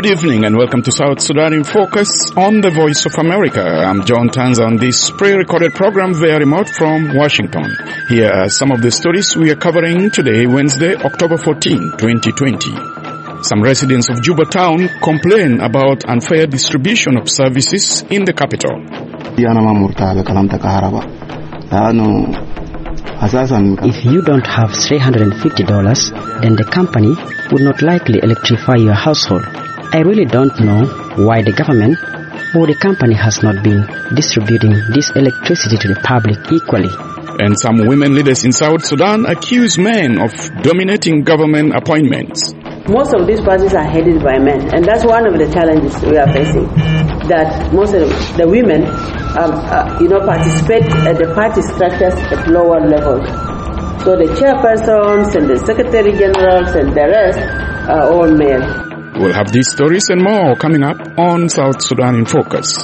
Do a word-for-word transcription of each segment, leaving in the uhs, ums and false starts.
Good evening and welcome to South Sudan in Focus on the Voice of America. I'm John Tanza on this pre-recorded program via remote from Washington. Here are some of the stories we are covering today, Wednesday, October fourteenth, twenty twenty. Some residents of Juba town complain about unfair distribution of services in the capital. If you don't have three hundred fifty dollars, then the company would not likely electrify your household. I really don't know why the government or the company has not been distributing this electricity to the public equally. And some women leaders in South Sudan accuse men of dominating government appointments. Most of these parties are headed by men, and that's one of the challenges we are facing. That most of the women, um, uh, you know, participate at the party structures at lower levels. So the chairpersons and the secretary generals and the rest are all male. We'll have these stories and more coming up on South Sudan in Focus.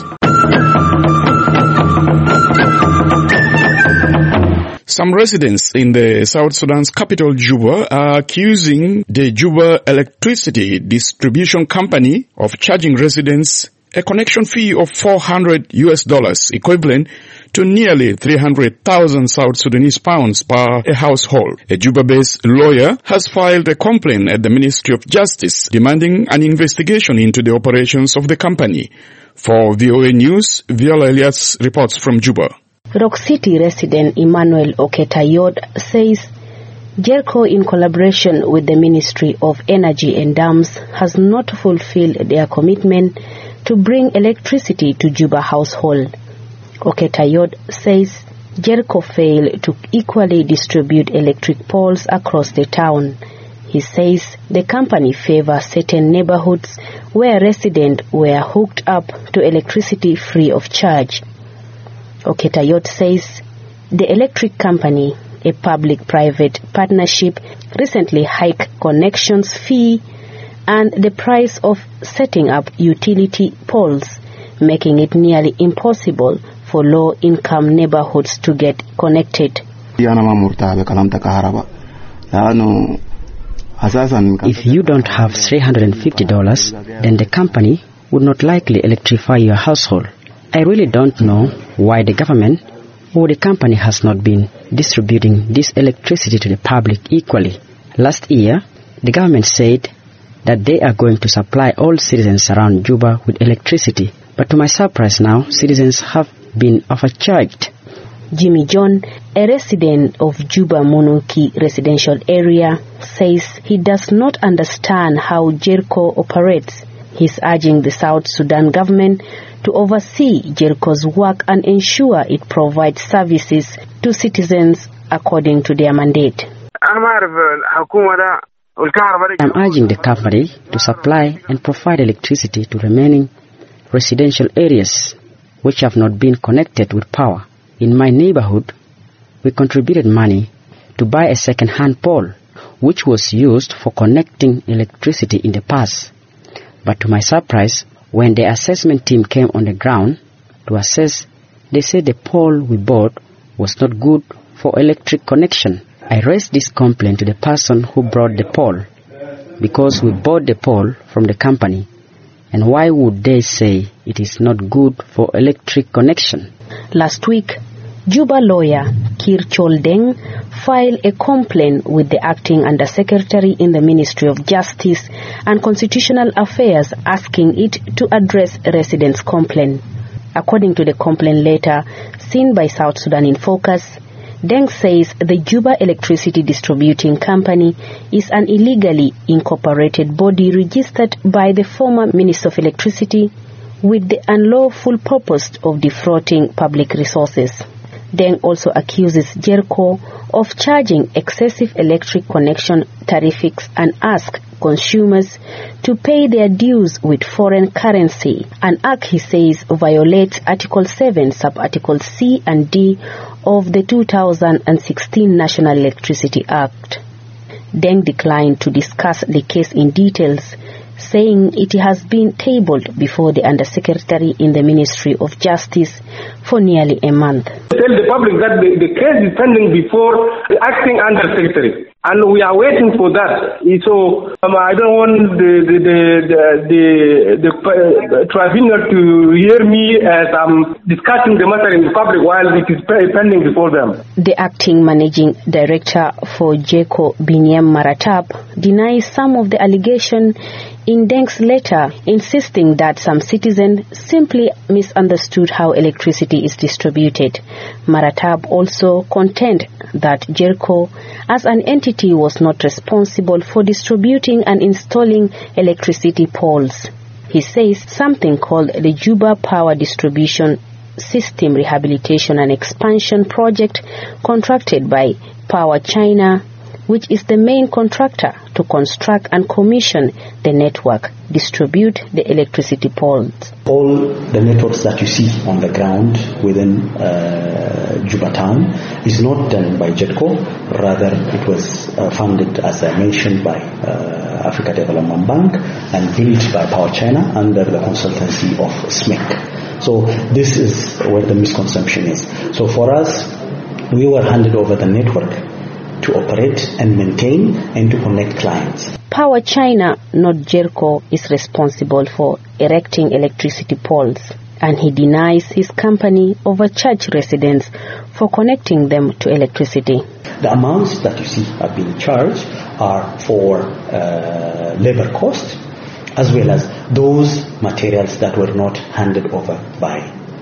Some residents in the South Sudan's capital, Juba, are accusing the Juba Electricity Distribution Company of charging residents a connection fee of four hundred U S dollars, equivalent to nearly three hundred thousand South Sudanese pounds per a household. A Juba-based lawyer has filed a complaint at the Ministry of Justice demanding an investigation into the operations of the company. For V O A News, Viola Elias reports from Juba. Rock City resident Emmanuel Oketayod says Jerco, in collaboration with the Ministry of Energy and Dams, has not fulfilled their commitment to bring electricity to Juba household. Oketayod says Jerco failed to equally distribute electric poles across the town. He says the company favors certain neighborhoods where residents were hooked up to electricity free of charge. Oketayod says the electric company, a public-private partnership, recently hiked connections fee and the price of setting up utility poles, making it nearly impossible for low-income neighborhoods to get connected. If you don't have three hundred fifty dollars, then the company would not likely electrify your household. I really don't know why the government or the company has not been distributing this electricity to the public equally. Last year, the government said that they are going to supply all citizens around Juba with electricity. But to my surprise now, citizens have been overcharged. Jimmy John, a resident of Juba Munuki residential area, says he does not understand how Jerco operates. He's urging the South Sudan government to oversee Jerco's work and ensure it provides services to citizens according to their mandate. I'm urging the company to supply and provide electricity to remaining residential areas which have not been connected with power. In my neighborhood, we contributed money to buy a second-hand pole which was used for connecting electricity in the past. But to my surprise, when the assessment team came on the ground to assess, they said the pole we bought was not good for electric connection. I raised this complaint to the person who brought the pole because we bought the pole from the company. And why would they say it is not good for electric connection? Last week, Juba lawyer Kir Choldeng filed a complaint with the acting undersecretary in the Ministry of Justice and Constitutional Affairs asking it to address residents' complaint. According to the complaint letter seen by South Sudan in Focus, Deng says the Juba Electricity Distributing Company is an illegally incorporated body registered by the former Minister of Electricity with the unlawful purpose of defrauding public resources. Deng also accuses Jerco of charging excessive electric connection tariffs and asks consumers to pay their dues with foreign currency, an act he says violates Article seven, Sub-Article C and D of the two thousand sixteen National Electricity Act. Deng declined to discuss the case in details, saying it has been tabled before the Undersecretary in the Ministry of Justice for nearly a month. Tell the public that the, the case is pending before the acting Undersecretary, and we are waiting for that. So um, I don't want the the the the, the, the uh, tribunal to hear me as I'm discussing the matter in the public while it is pending before them. The acting managing director for JERCO, Binyam Maratab, denies some of the allegation in Deng's letter, insisting that some citizens simply misunderstood how electricity is distributed. Maratab also contend that JERCO as an entity was not responsible for distributing and installing electricity poles. He says something called the Juba Power Distribution System Rehabilitation and Expansion Project, contracted by Power China, which is the main contractor to construct and commission the network, distribute the electricity poles. All the networks that you see on the ground within uh, Juba town is not done by JERCO, rather it was uh, funded, as I mentioned, by uh, Africa Development Bank and built by Power China under the consultancy of S M E C. So this is where the misconception is. So for us, we were handed over the network to operate and maintain and to connect clients. Power China, not JERCO, is responsible for erecting electricity poles, and he denies his company overcharged residents for connecting them to electricity. The amounts that you see are being charged are for uh, labor costs, as well as those materials that were not handed over by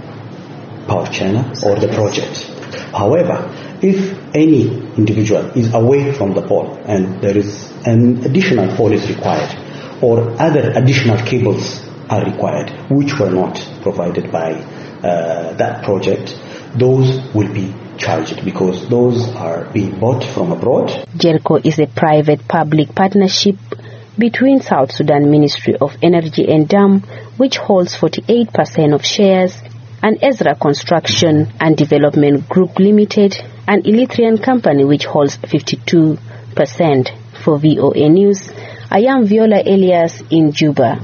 Power China or the project. However, if any individual is away from the pole and there is an additional pole is required, or other additional cables are required which were not provided by uh, that project, those will be charged because those are being bought from abroad. JERCO is a private-public partnership between South Sudan Ministry of Energy and Dam, which holds forty-eight percent of shares, and Ezra Construction and Development Group Limited, an Eritrean company which holds fifty-two percent. For V O A News, I am Viola Elias in Juba.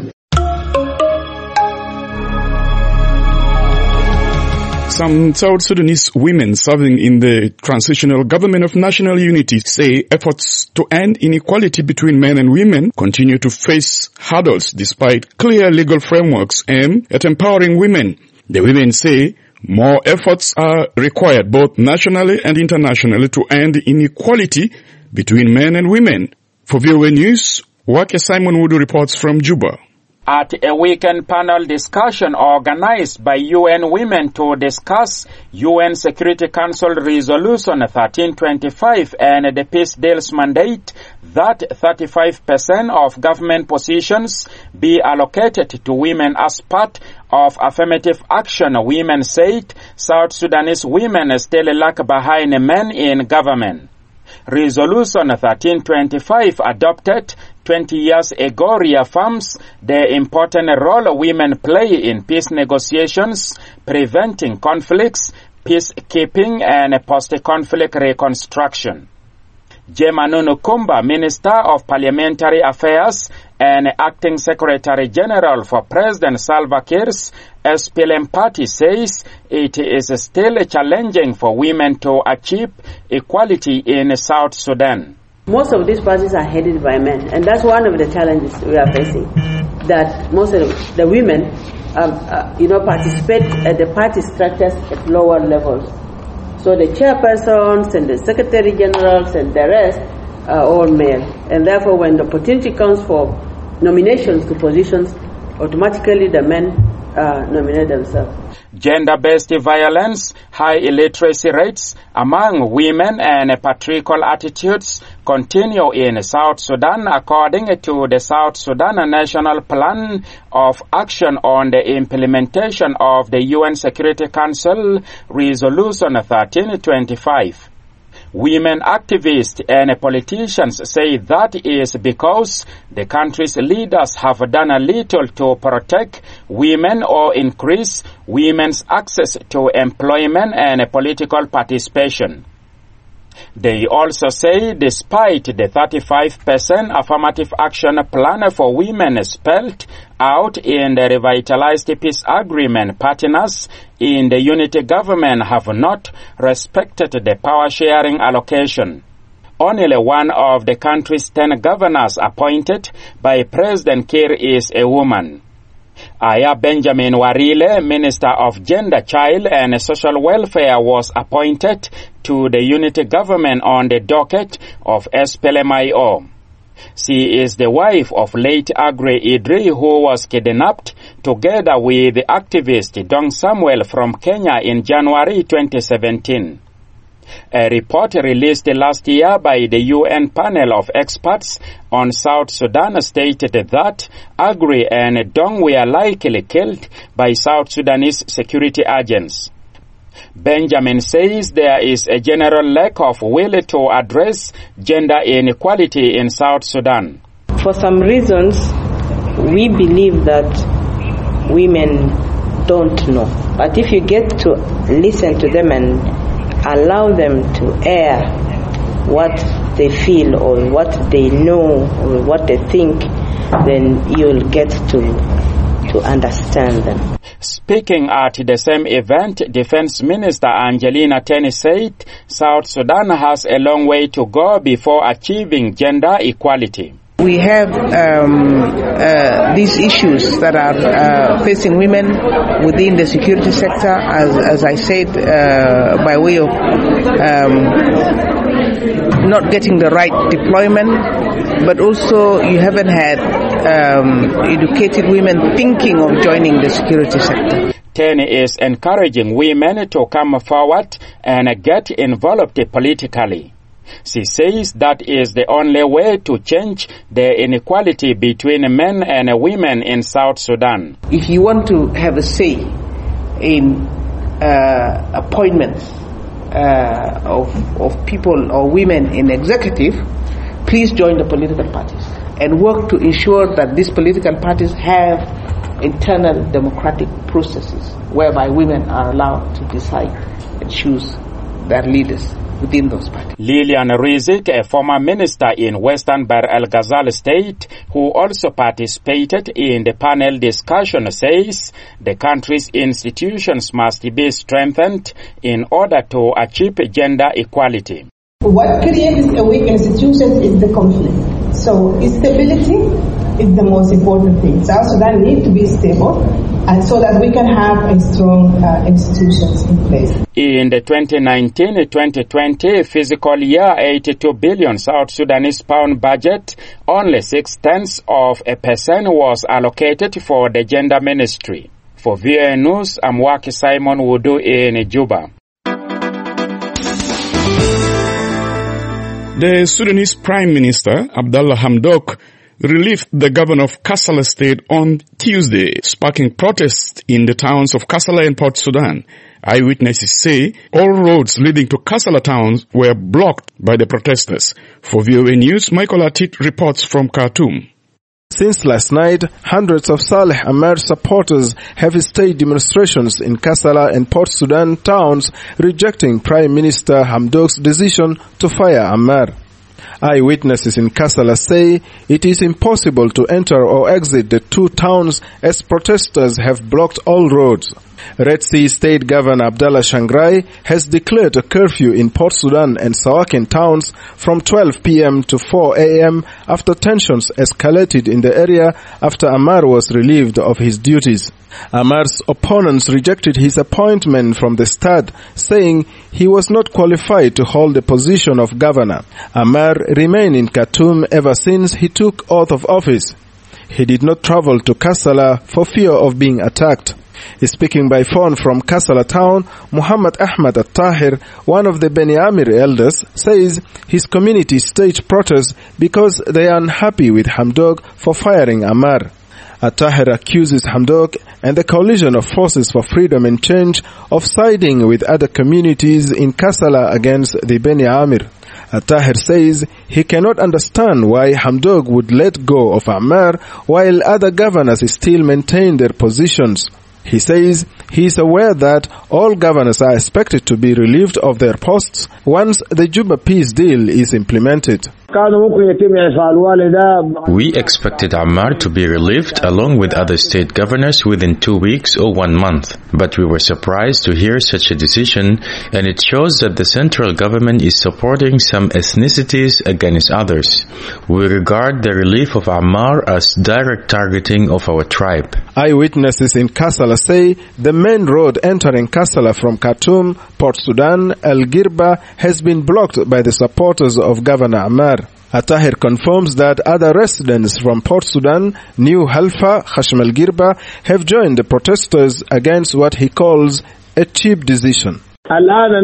Some South Sudanese women serving in the Transitional Government of National Unity say efforts to end inequality between men and women continue to face hurdles despite clear legal frameworks aimed at empowering women. The women say more efforts are required both nationally and internationally to end inequality between men and women. For V O A News, Wake Simon Wudu reports from Juba. At a weekend panel discussion organized by U N Women to discuss U N Security Council Resolution thirteen twenty-five and the peace deal's mandate that thirty-five percent of government positions be allocated to women as part of affirmative action, women said South Sudanese women still lag behind men in government. Resolution thirteen twenty-five, adopted twenty years ago, reaffirms the important role women play in peace negotiations, preventing conflicts, peacekeeping, and post-conflict reconstruction. Jemanu Kumba, Minister of Parliamentary Affairs and Acting Secretary General for President Salva Kiir's S P L M party, says it is still challenging for women to achieve equality in South Sudan. Most of these parties are headed by men, and that's one of the challenges we are facing, that most of the women um, uh, you know, participate at the party structures at lower levels. So the chairpersons and the secretary generals and the rest are all male. And therefore, when the opportunity comes for nominations to positions, automatically the men uh, nominate themselves. Gender-based violence, high illiteracy rates among women, and patriarchal attitudes continue in South Sudan, according to the South Sudan National Plan of Action on the implementation of the U N Security Council Resolution thirteen twenty-five. Women activists and politicians say that is because the country's leaders have done a little to protect women or increase women's access to employment and political participation. They also say despite the thirty-five percent affirmative action plan for women spelled out in the revitalized peace agreement, partners in the unity government have not respected the power-sharing allocation. Only one of the country's ten governors appointed by President Kiir is a woman. Aya Benjamin Warile, Minister of Gender, Child and Social Welfare, was appointed to the unity government on the docket of S P L M I O. She is the wife of late Aggrey Idri, who was kidnapped together with the activist Dong Samuel from Kenya in January twenty seventeen. A report released last year by the U N panel of experts on South Sudan stated that Aggrey and Dong were likely killed by South Sudanese security agents. Benjamin says there is a general lack of will to address gender inequality in South Sudan. For some reasons, we believe that women don't know. But if you get to listen to them and allow them to air what they feel or what they know or what they think, then you'll get to to understand them. Speaking at the same event, Defense Minister Angelina Teny said South Sudan has a long way to go before achieving gender equality. We have um, uh, these issues that are uh, facing women within the security sector, as, as I said, uh, by way of um, not getting the right deployment, but also you haven't had um, educated women thinking of joining the security sector. Teny is encouraging women to come forward and get involved politically. She says that is the only way to change the inequality between men and women in South Sudan. If you want to have a say in uh, appointments uh, of, of people or women in executive, please join the political parties and work to ensure that these political parties have internal democratic processes whereby women are allowed to decide and choose their leaders within those parties. Lilian Rizik, a former minister in Western Bahr el Ghazal state, who also participated in the panel discussion, says the country's institutions must be strengthened in order to achieve gender equality. What creates a weak institution is the conflict. So stability is the most important thing. South Sudan needs to be stable, and so that we can have a strong uh, institutions in place. In the twenty nineteen twenty twenty fiscal year, eighty-two billion South Sudanese pound budget, only six tenths of a percent was allocated for the gender ministry. For V O A News, I'm Waki Simon Wudu in Juba. The Sudanese Prime Minister, Abdallah Hamdok, relieved the governor of Kassala State on Tuesday, sparking protests in the towns of Kassala and Port Sudan. Eyewitnesses say all roads leading to Kassala towns were blocked by the protesters. For V O A News, Michael Atit reports from Khartoum. Since last night, hundreds of Saleh Amer supporters have staged demonstrations in Kassala and Port Sudan towns rejecting Prime Minister Hamdok's decision to fire Amer. Eyewitnesses in Kassala say it is impossible to enter or exit the two towns as protesters have blocked all roads. Red Sea State Governor Abdallah Shangrai has declared a curfew in Port Sudan and Sawakin towns from twelve p m to four a m after tensions escalated in the area after Amer was relieved of his duties. Amer's opponents rejected his appointment from the start, saying he was not qualified to hold the position of governor. Amer remained in Khartoum ever since he took oath of office. He did not travel to Kassala for fear of being attacked. Speaking by phone from Kassala town, Muhammad Ahmad At-Tahir, one of the Beni Amir elders, says his community staged protests because they are unhappy with Hamdok for firing Amer. At-Tahir accuses Hamdok and the Coalition of Forces for Freedom and Change of siding with other communities in Kassala against the Beni Amir. At-Tahir says he cannot understand why Hamdok would let go of Amer while other governors still maintain their positions. He says he is aware that all governors are expected to be relieved of their posts once the Juba peace deal is implemented. We expected Ammar to be relieved along with other state governors within two weeks or one month. But we were surprised to hear such a decision, and it shows that the central government is supporting some ethnicities against others. We regard the relief of Ammar as direct targeting of our tribe. Eyewitnesses in Kassala say the main road entering Kassala from Khartoum, Port Sudan, El Girba has been blocked by the supporters of Governor Ammar. Attahir confirms that other residents from Port Sudan, New Halfa, Khashm El Girba have joined the protesters against what he calls a cheap decision. We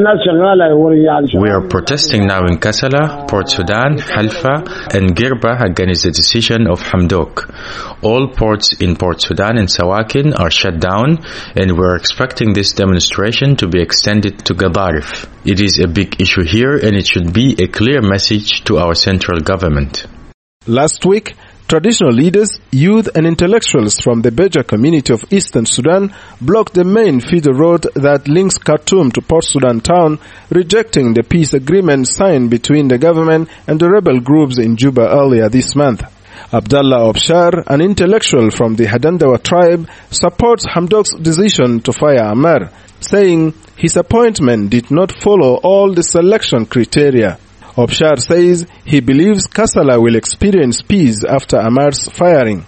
are protesting now in Kassala, Port Sudan, Halfa and Girba against the decision of Hamdok. All ports in Port Sudan and Sawakin are shut down, and we are expecting this demonstration to be extended to Gadarif. It is a big issue here, and it should be a clear message to our central government. Last week, traditional leaders, youth and intellectuals from the Beja community of Eastern Sudan blocked the main feeder road that links Khartoum to Port Sudan town, rejecting the peace agreement signed between the government and the rebel groups in Juba earlier this month. Abdallah Obshar, an intellectual from the Hadandawa tribe, supports Hamdok's decision to fire Ammar, saying his appointment did not follow all the selection criteria. Obshar says he believes Kassala will experience peace after Ammar's firing.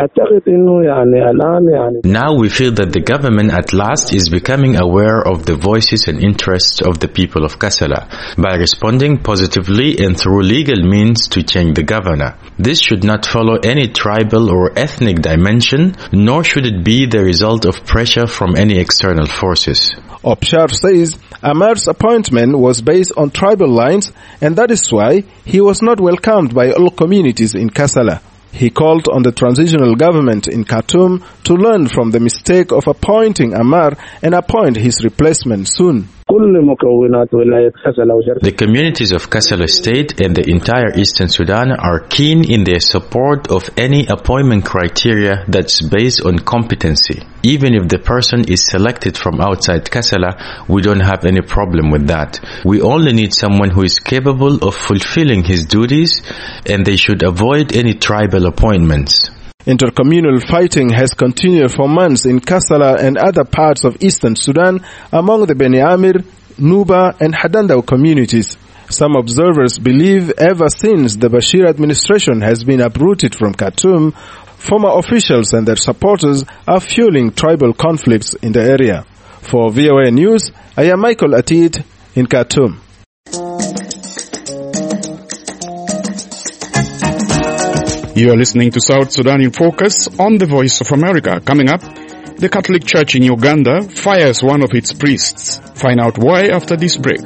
Now we feel that the government at last is becoming aware of the voices and interests of the people of Kassala by responding positively and through legal means to change the governor. This should not follow any tribal or ethnic dimension, nor should it be the result of pressure from any external forces. Obshar says Ammar's appointment was based on tribal lines, and that is why he was not welcomed by all communities in Kassala. He called on the transitional government in Khartoum to learn from the mistake of appointing Ammar and appoint his replacement soon. The communities of Kassala State and the entire Eastern Sudan are keen in their support of any appointment criteria that's based on competency. Even if the person is selected from outside Kassala, we don't have any problem with that. We only need someone who is capable of fulfilling his duties, and they should avoid any tribal appointments. Intercommunal fighting has continued for months in Kassala and other parts of Eastern Sudan among the Beni Amir, Nuba and Hadandaw communities. Some observers believe ever since the Bashir administration has been uprooted from Khartoum, former officials and their supporters are fueling tribal conflicts in the area. For V O A News, I am Michael Atid in Khartoum. You are listening to South Sudan in Focus on the Voice of America. Coming up, the Catholic Church in Uganda fires one of its priests. Find out why after this break.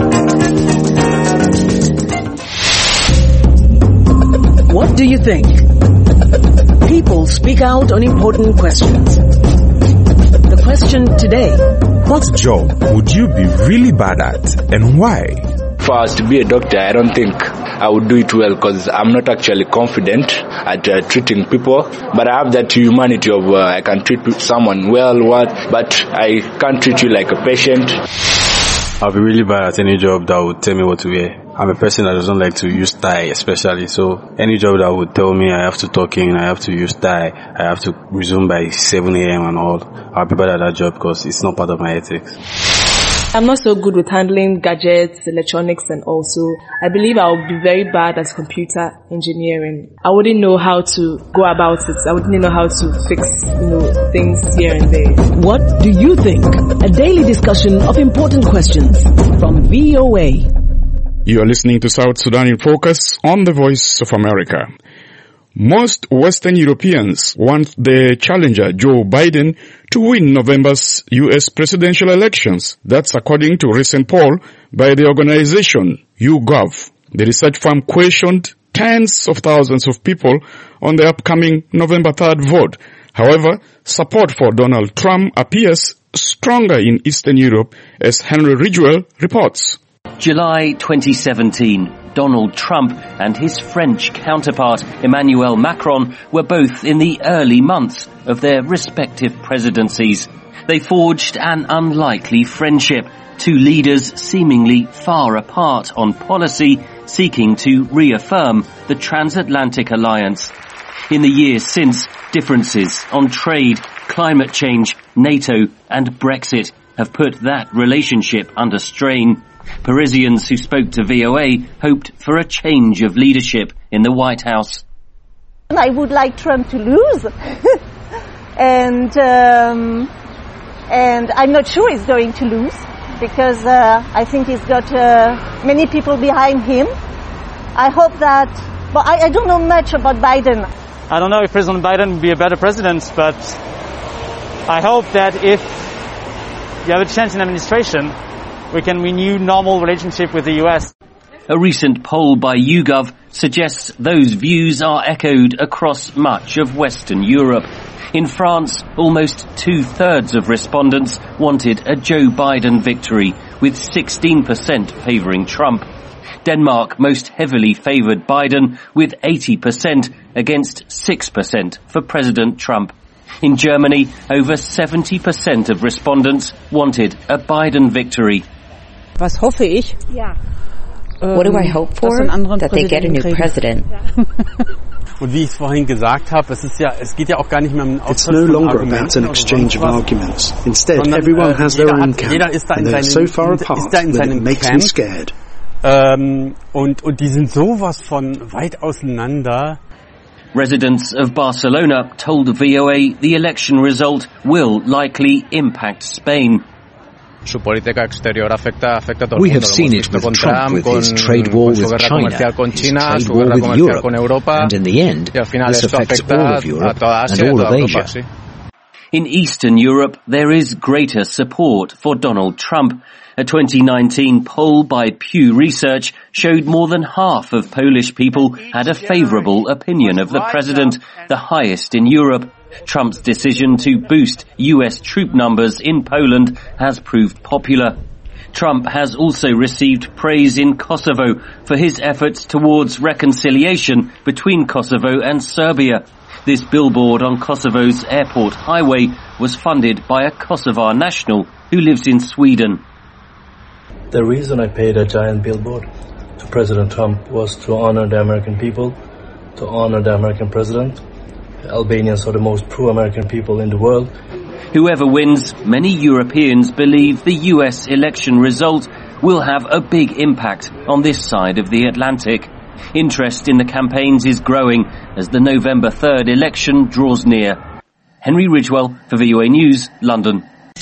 What do you think? People speak out on important questions. The question today: what job would you be really bad at, and why? If I was to be a doctor, I don't think I would do it well because I'm not actually confident at uh, treating people. But I have that humanity of uh, I can treat someone well, what, but I can't treat you like a patient. I'll be really bad at any job that would tell me what to wear. I'm a person that doesn't like to use tie especially, so any job that would tell me I have to talk in, I have to use tie, I have to resume by seven a.m. and all, I'll be bad at that job because it's not part of my ethics. I'm not so good with handling gadgets, electronics, and also I believe I would be very bad at computer engineering. I wouldn't know how to go about it. I wouldn't know how to fix, you know, things here and there. What do you think? A daily discussion of important questions from V O A. You are listening to South Sudan in Focus on the Voice of America. Most Western Europeans want the challenger Joe Biden to win November's U S presidential elections. That's according to a recent poll by the organization YouGov. The research firm questioned tens of thousands of people on the upcoming November third vote. However, support for Donald Trump appears stronger in Eastern Europe, as Henry Ridgwell reports. July twenty seventeen. Donald Trump and his French counterpart Emmanuel Macron were both in the early months of their respective presidencies. They forged an unlikely friendship, two leaders seemingly far apart on policy, seeking to reaffirm the transatlantic alliance. In the years since, differences on trade, climate change, NATO and Brexit have put that relationship under strain. Parisians who spoke to V O A hoped for a change of leadership in the White House. I would like Trump to lose. and um, and I'm not sure he's going to lose, because uh, I think he's got uh, many people behind him. I hope that, but I, I don't know much about Biden. I don't know if President Biden would be a better president, but I hope that if you have a chance in administration, we can renew normal relationship with the U S. A recent poll by YouGov suggests those views are echoed across much of Western Europe. In France, almost two-thirds of respondents wanted a Joe Biden victory, with sixteen percent favouring Trump. Denmark most heavily favoured Biden, with eighty percent against six percent for President Trump. In Germany, over seventy percent of respondents wanted a Biden victory. Was hoffe ich? Yeah. What do I hope for? That they get a new president. Und wie ich es vorhin gesagt habe, es ist ja, es geht ja auch gar nicht mehr um It's no longer about an exchange of arguments. Instead, everyone has their own camp, and they're so far apart that it makes me scared. Ähm, und, und die sind sowas von weit auseinander. Residents of Barcelona told V O A the election result will likely impact Spain. We have seen it with Trump, with his trade war with China, his trade war with Europe, and in the end, this affects all of Europe and all of Asia. In Eastern Europe, there is greater support for Donald Trump. A twenty nineteen poll by Pew Research showed more than half of Polish people had a favourable opinion of the president, the highest in Europe. Trump's decision to boost U S troop numbers in Poland has proved popular. Trump has also received praise in Kosovo for his efforts towards reconciliation between Kosovo and Serbia. This billboard on Kosovo's airport highway was funded by a Kosovar national who lives in Sweden. The reason I paid a giant billboard to President Trump was to honor the American people, to honor the American president. Albanians are the most pro-American people in the world. Whoever wins, many Europeans believe the U S election result will have a big impact on this side of the Atlantic. Interest in the campaigns is growing as the November third election draws near. Henry Ridgewell for V O A News, London.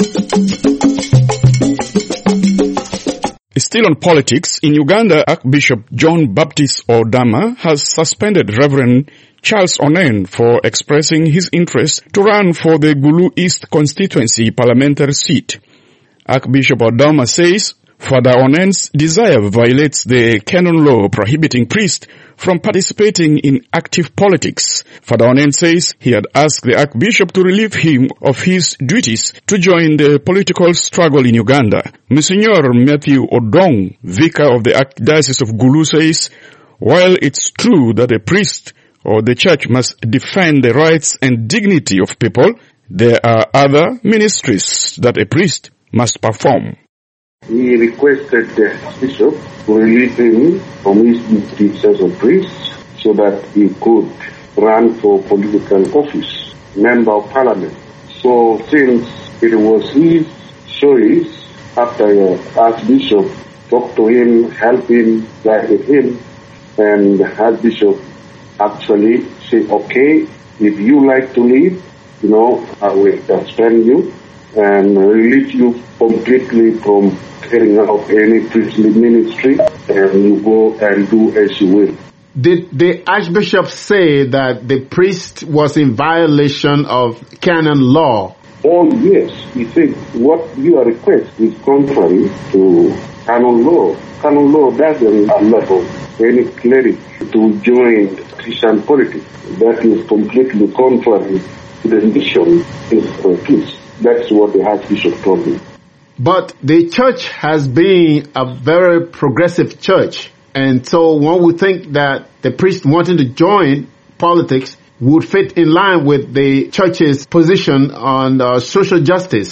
Still on politics, in Uganda, Archbishop John Baptist Odama has suspended Reverend Charles Onen for expressing his interest to run for the Gulu East constituency parliamentary seat. Archbishop Odama says Father Onen's desire violates the canon law prohibiting priests from participating in active politics. Father Onen says he had asked the Archbishop to relieve him of his duties to join the political struggle in Uganda. Monsignor Matthew Odong, vicar of the Archdiocese of Gulu, says while it's true that a priest or the church must defend the rights and dignity of people, there are other ministries that a priest must perform. He requested the bishop to relieve him from his duties as a priest so that he could run for political office, member of parliament. So since it was his choice, after the Archbishop talked to him, helped him, guided him, and the Archbishop actually said, okay, if you like to leave, you know, I will suspend you and release you completely from carrying out any priestly ministry, and you go and do as you will. Did the Archbishop say that the priest was in violation of canon law? Oh, yes. He said what you are requesting is contrary to canon law. Canon law doesn't allow any cleric to join Christian politics. That is completely contrary to the mission of the priest. That's what the Archbishop told me. But the church has been a very progressive church, and so one would think that the priest wanting to join politics would fit in line with the church's position on uh, social justice.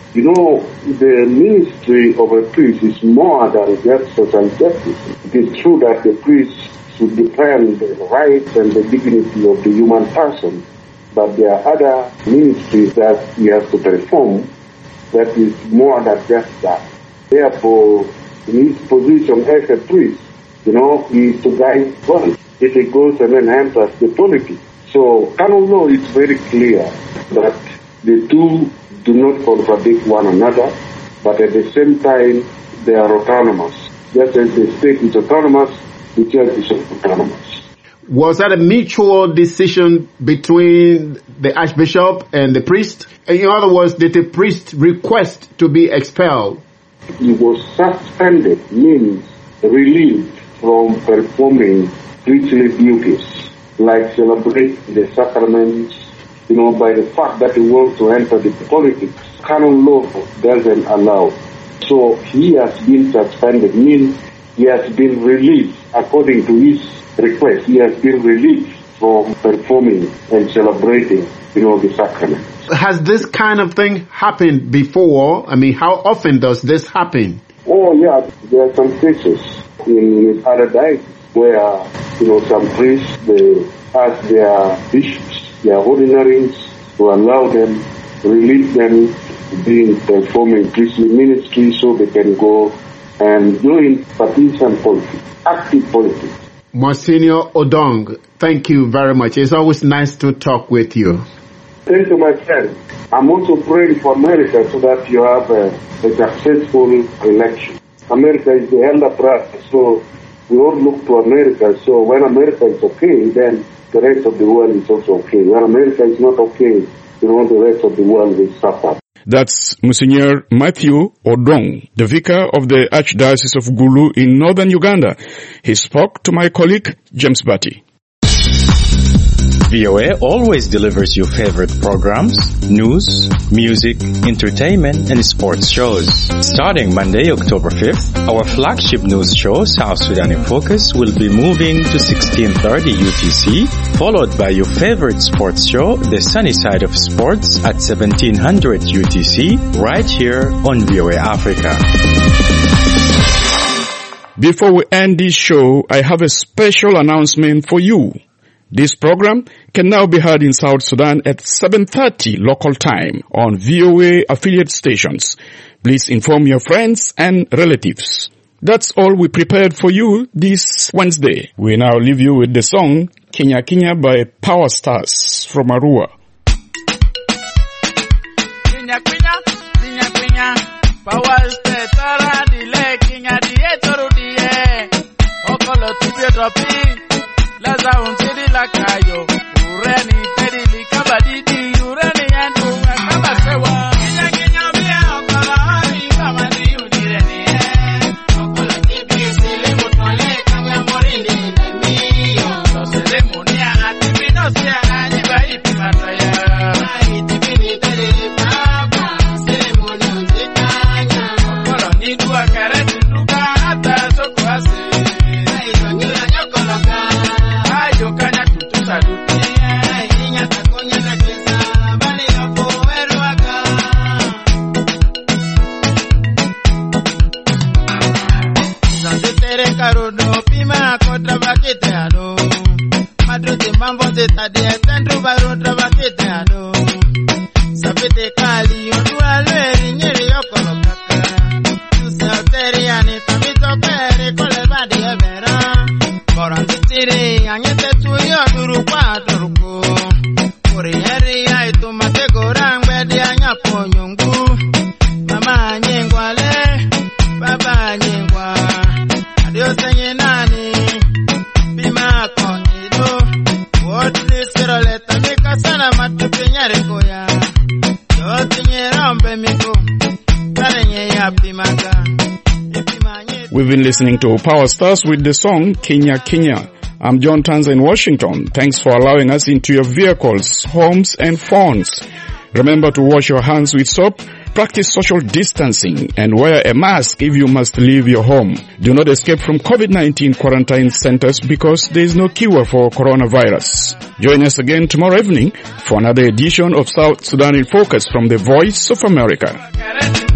You know, the ministry of a priest is more than just social justice. It is true that the priest should defend the rights and the dignity of the human person, but there are other ministries that he has to perform that is more than just that. Therefore, in his position as a priest, you know, he is to guide one if he goes and then enters the politics. So, canon law is very clear that the two do not contradict one another, but at the same time, they are autonomous. Just as the state is autonomous, the church is autonomous. Was that a mutual decision between the archbishop and the priest? In other words, did the priest request to be expelled? He was suspended, means relieved from performing priestly duties, like celebrating the sacraments, you know, by the fact that he wants to enter the politics. Canon law doesn't allow. So he has been suspended, means he has been released according to his request. He has been released from performing and celebrating, you know, the sacrament. Has this kind of thing happened before? I mean, how often does this happen? Oh, yeah, there are some cases in other dioceses where, you know, some priests, they ask their bishops, their ordinaries, to allow them, release them to be in performing priestly ministry so they can go and join partisan politics, active politics. Monsignor Odong, thank you very much. It's always nice to talk with you. Thank you, my friend. I'm also praying for America so that you have a, a successful election. America is the elder brother, so we all look to America. So when America is okay, then the rest of the world is also okay. When America is not okay, you know, the rest of the world will suffer. That's Monsignor Matthew Odong, the vicar of the Archdiocese of Gulu in northern Uganda. He spoke to my colleague, James Batty. V O A always delivers your favorite programs, news, music, entertainment, and sports shows. Starting Monday, October fifth, our flagship news show, South Sudan in Focus, will be moving to sixteen thirty U T C, followed by your favorite sports show, The Sunny Side of Sports, at seventeen hundred U T C, right here on V O A Africa. Before we end this show, I have a special announcement for you. This program can now be heard in South Sudan at seven thirty local time on V O A affiliate stations. Please inform your friends and relatives. That's all we prepared for you this Wednesday. We now leave you with the song Kenya Kenya by Power Stars from Arua. Kenya Kenya, Kenya Kenya, Power Stars, Tara Dile, Kenya Die, Toru Die, Okolo Tibio Dropi. Laza unsidi la kayo, ureni tedi li kabadidi, ureni yandu akabasewa. Kenya Kenya bia okala hari kama ni udireni eh. Okala tibi sili mutwale kama morindi ndemiyo. So sili munia atibi no siya ajiba ipi mataya. Ai tibi ni tedi li baba, sili muni unzitanya. Okala ni dua kareti nuka hata soko ase. Ai tonyula nyokolo ka. Yo kanya tutu salutia, inya takonya na kesa, bali yako weru waka. Zande tere karudo, pima kontra bakite alo. Madruti mambo te tade, tendru barudra bakite alo. Sapete kali, ondua lweri, nyeri yoko lokaka. Tusa uteri anita, mitokere, kole badi ebera. Boranditiri, anyete tuyo duru kwa duruku. Kuri heri ya itu mate gorang bedi anyapo nyungu. Mama nyingwale, baba nyingwa. Adios enye nani, bima konido. Wotli siroleta mika sana matupi nyari koya. Yoti nye rombe miko, kare nye ya pimaga. We've been listening to Power Stars with the song Kenya Kenya. I'm John Tanza in Washington. Thanks for allowing us into your vehicles, homes and phones. Remember to wash your hands with soap, practice social distancing and wear a mask if you must leave your home. Do not escape from COVID nineteen quarantine centers because there is no cure for coronavirus. Join us again tomorrow evening for another edition of South Sudan in Focus from the Voice of America.